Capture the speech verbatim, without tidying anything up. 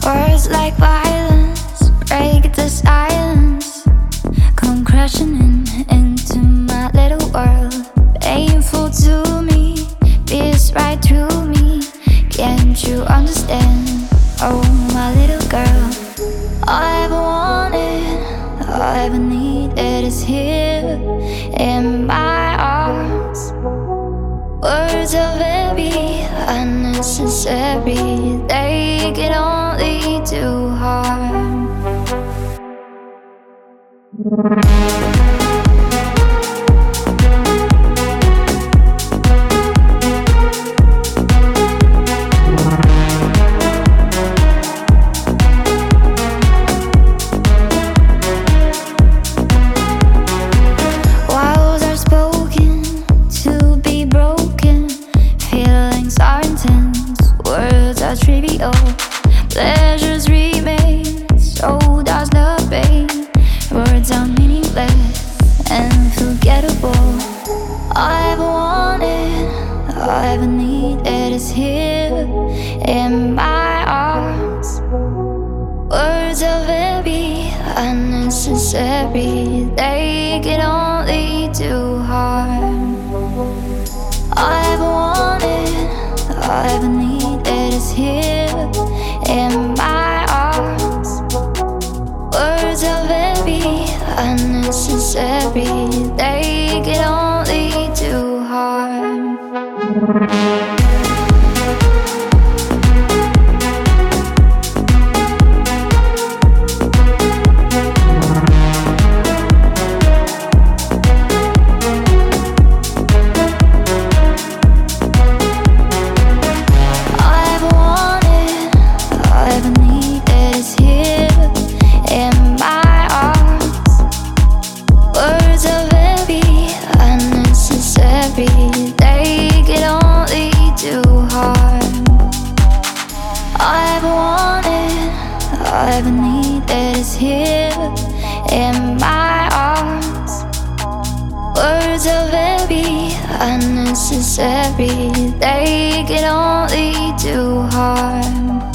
Words like violence break the silence, come crashing in into my little world. Painful to me, pierce right through me. Can't you understand? Oh, my little girl. All I ever wanted, all I ever needed is here in my arms. Words are very unnecessary, they can only do harm. Vows are spoken to be broken, feelings are intense, words are trivial, pleasures remain, so does the pain. Words are meaningless and forgettable. All I ever wanted, all I ever needed is here in my arms. Words are very unnecessary, they can only do harm. All I ever wanted, all I ever needed is here in my arms. Words are very unnecessary, they can only do harm. They can only do harm. All I ever wanted, all I ever needed is here in my arms. Words are very unnecessary, they can only do harm.